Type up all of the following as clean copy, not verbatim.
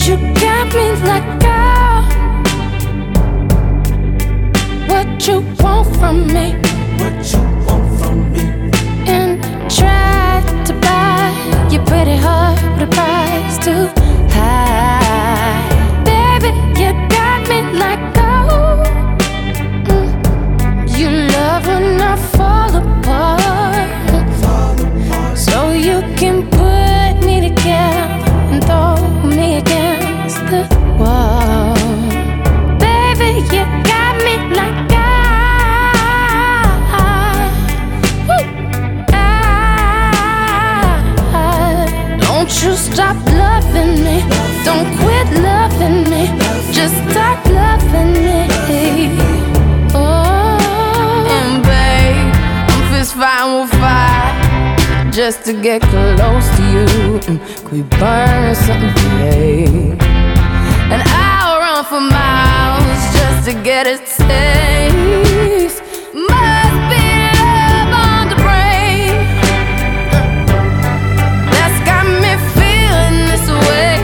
You got me like, oh, what you want from me? What you want from me? And try to buy your pretty heart with a price too high. Baby, you got me like, oh, you love when I fall apart, so you can put me together and throw me against the wall. Baby, you got me like, don't you stop loving me, don't quit loving me, just stop loving me. Oh, and babe, I'm fist fighting with fire just to get close to you. Could we burn something today? And I'll run for miles just to get a taste. Must be love on the brain that's got me feeling this way.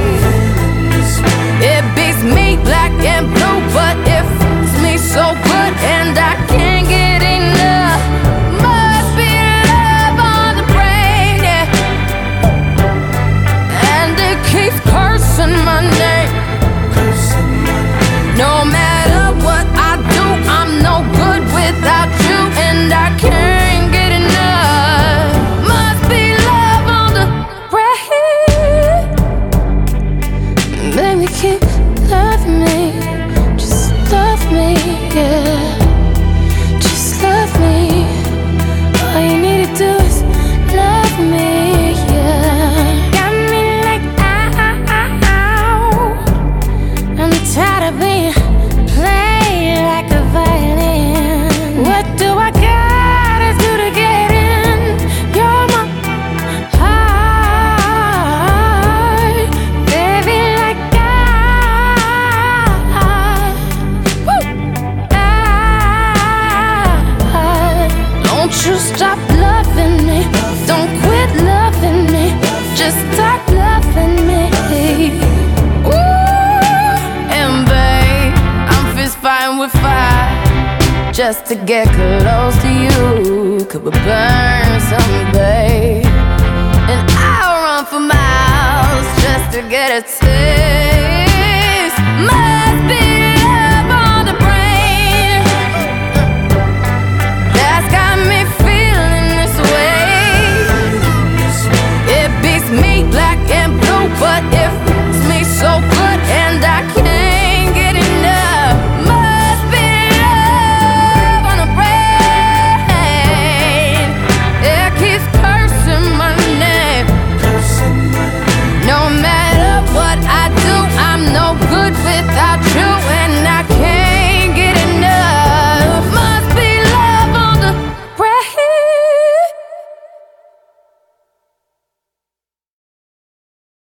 It beats me black and blue, but it feels me so good, and I can't get enough. Must be love on the brain, yeah. And it keeps cursing my name. No matter what I do, I'm no good without you, and I can't get enough. Must be love on the brain. Baby, keep loving me, just love me, yeah. Just love me. All you need to do is love me, yeah. Got me like, ow. I'm tired of being played like a violin. What do I gotta do to get in? You're my heart, baby, like don't you stop loving me, don't quit loving me, just stop loving me. Ooh, and babe, I'm fist fighting with fire just to get close to you. Could we burn something, babe? And I'll run for miles just to get a taste. Must be